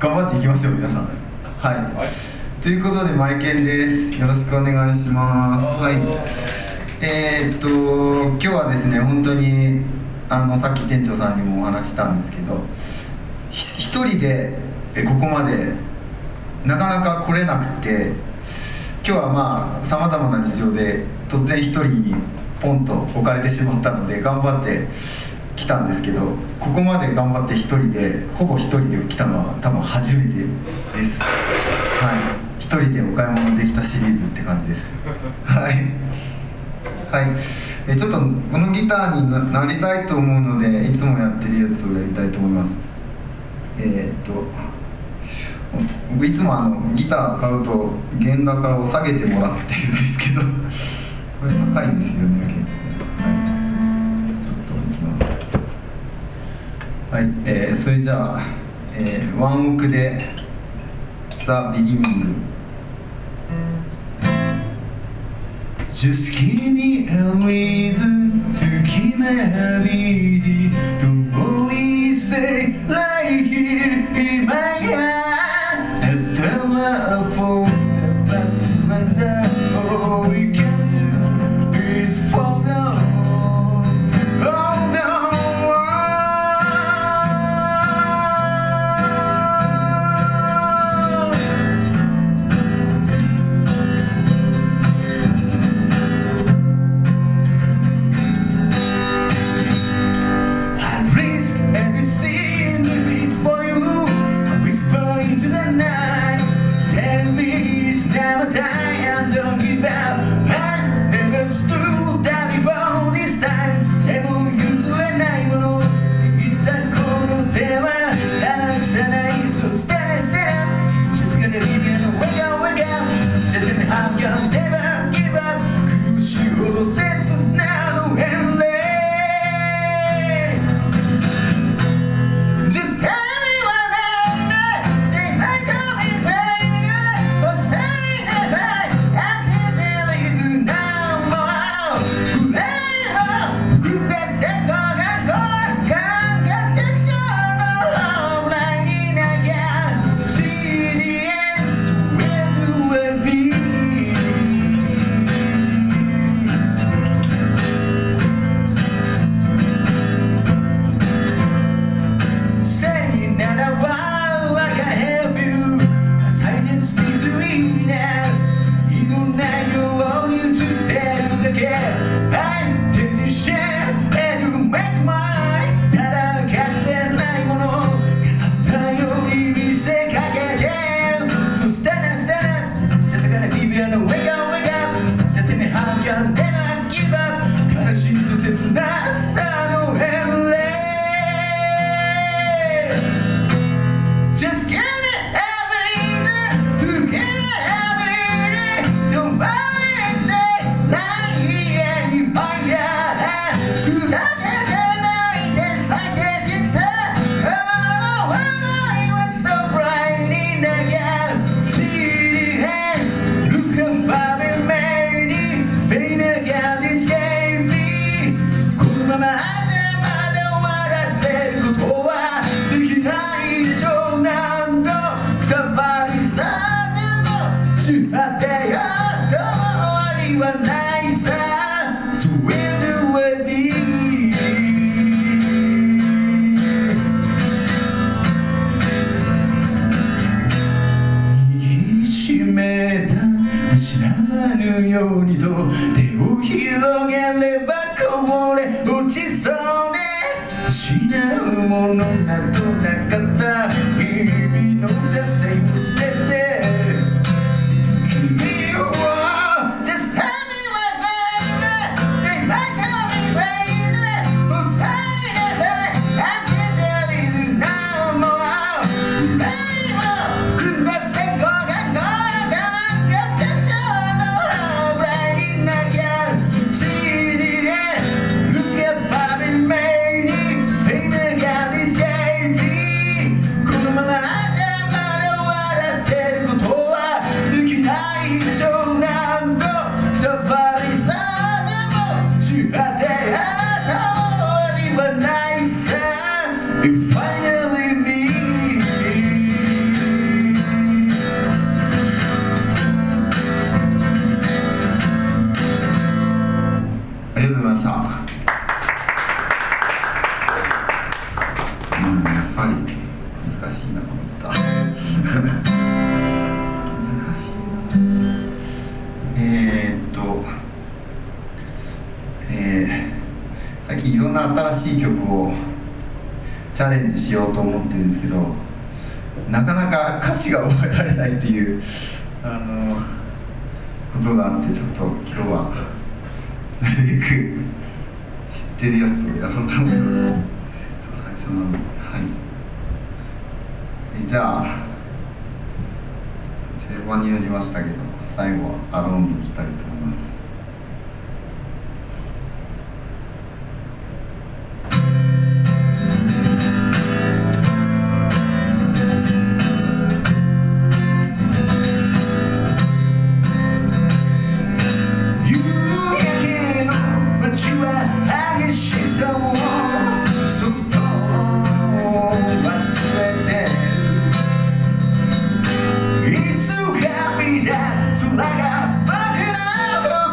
頑張っていきましょう皆さん。はい、はい、ということでマイケンです。よろしくお願いします。はい、今日はですね、本当にさっき店長さんにもお話したんですけど、一人でここまでなかなか来れなくて、今日はまあさまざまな事情で突然一人にポンと置かれてしまったので頑張って来たんですけど、ここまで頑張って一人でほぼ一人で来たのは多分初めてです。はい、一人でお買い物できたシリーズって感じです。はい、はい、ちょっとこのギターになりたいと思うので、いつもやってるやつをやりたいと思います。僕いつもギター買うと原高を下げてもらってるんですけどこれ高いんですよね、結構。はい、ちょっといきます。はい、それじゃあ、ワンオクでザ・ビギニング。Just give me a reason to keep my ability to only say right here in my heart at the waterfall that's when all we can do is fall down, hold on.ようにと手を広げればこぼれ落ちそうで失うものなどなかった日々の惰性を捨てて君を Just tell me what baby Take my call me baby 抑えれば I can't tell you now more 何もくんだせこがこのままで終わらせぱり難しいなこの歌難しいな。最近いろんな新しい曲をチャレンジしようと思ってるんですけど、なかなか歌詞が覚えられないっていうことがあって、ちょっと今日はなるべく知ってるやつをやろうと思います。最初なので、はい。じゃあちょっと定番になりましたけど、最後はアローンでいきたいと思います。空が僕の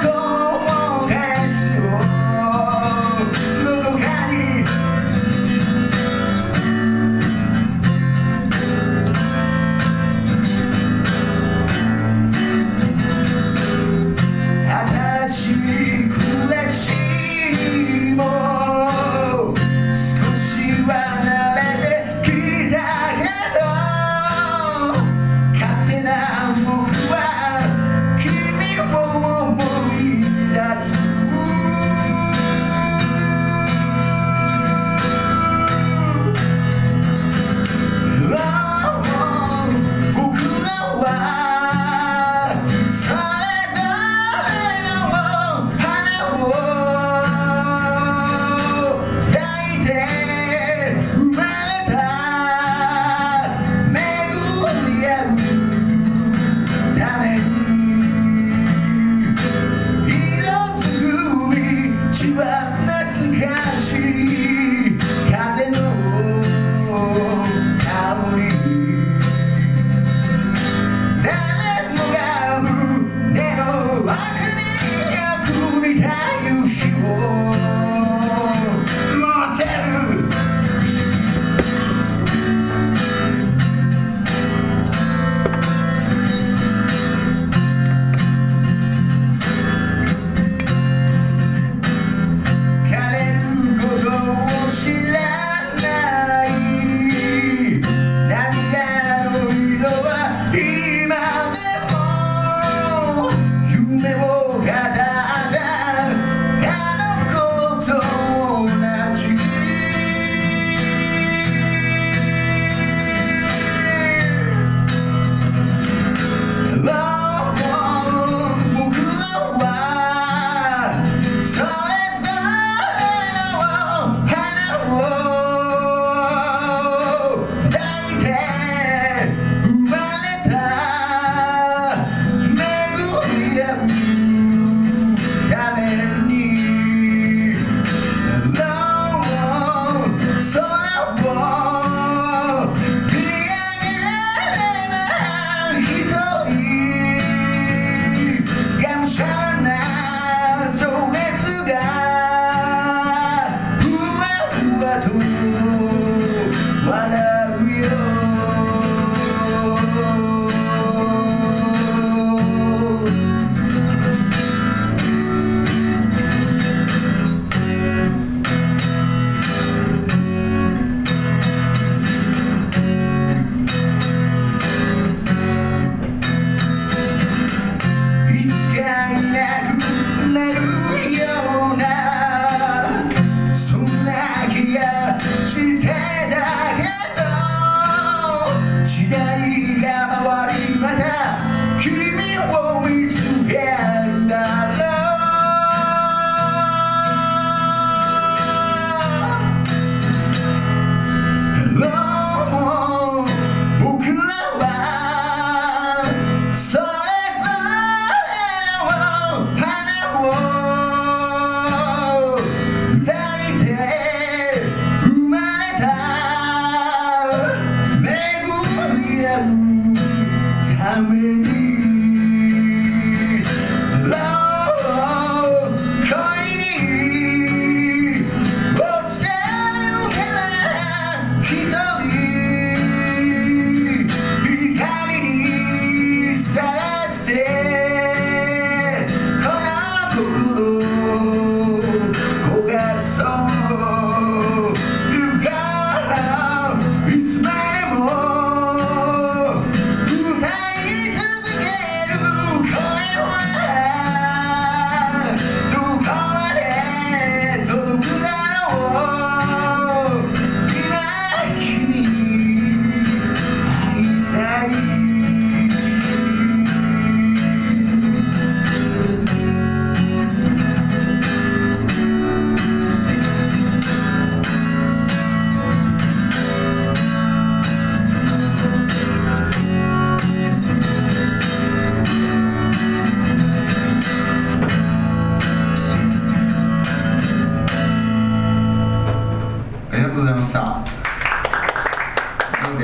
です。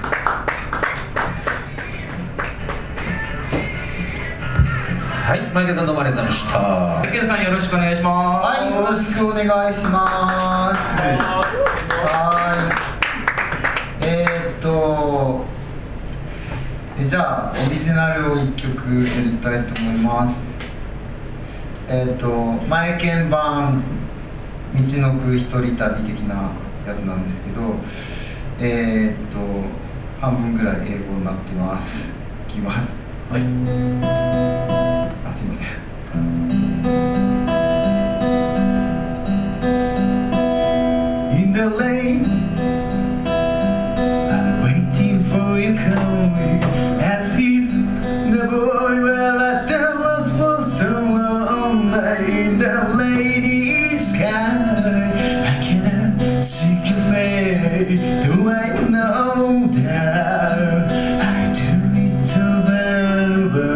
はい、マイケルさんどうもありがとうございました。 マイケルさんよろしくお願いします。 はい、よろしくお願いします。じゃあオリジナルを1曲やりたいと思います。マエケン版道のく一人旅的なやつなんですけど、半分ぐらい英語になってます。いきます。 はい。 あ、すいません。In the lane, I'm waiting for you coming, as if the boy will let them lost for so long. In the lady sky, I cannot see your face. Do I know that I do it over?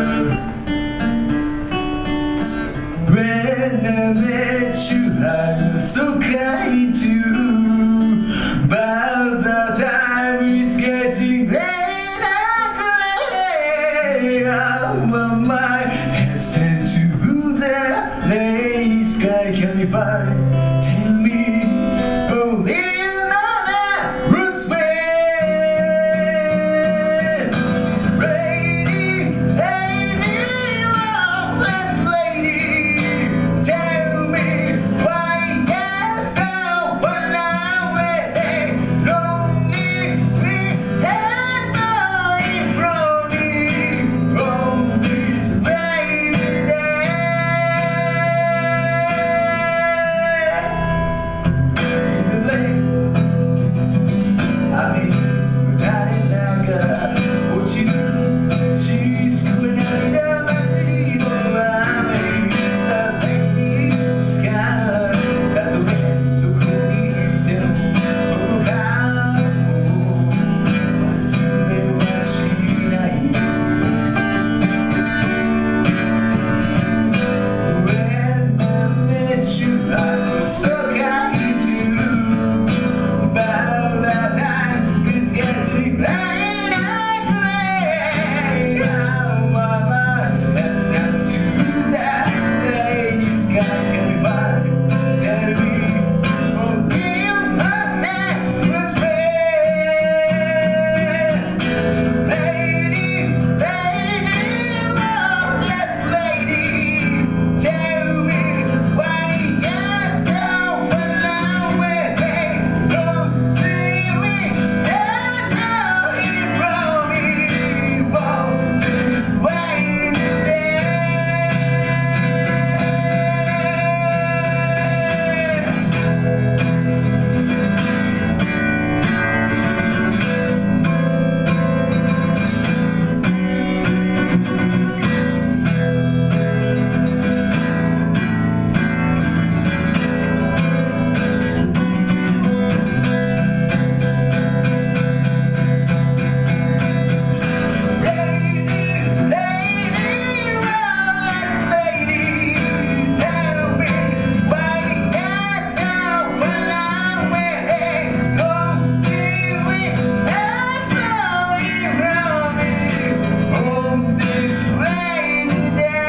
When I met you, I was so kind to you, but the time is getting late and gray. My mind has turned to the lady sky. Can you find? Tell me, only you know that respect. Lady, lady, marvelous lady, tell me why you're so far away. Lonely, we had going from me on this rainy day. In the lane, I mean, without it now, what you do? She's coming out of the mountain, oh, I mean, the baby sky, that the wind, the cold, the so calm,忘れはしない。When I met you, I was so kind to you, but that time is getting late and gray. How my mind has come to that lady sky. Can you find? Tell me, only you know that respect. Lady, lady, marvelous lady, tell me why you're so far away. Don't leave me, and now you brought me on this rainy day. Lady, lady, marvelous lady, tell me why you're so far away. Don't leave me, and now you brought me on this rainy day.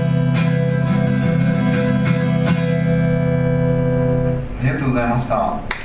ありがとうございました。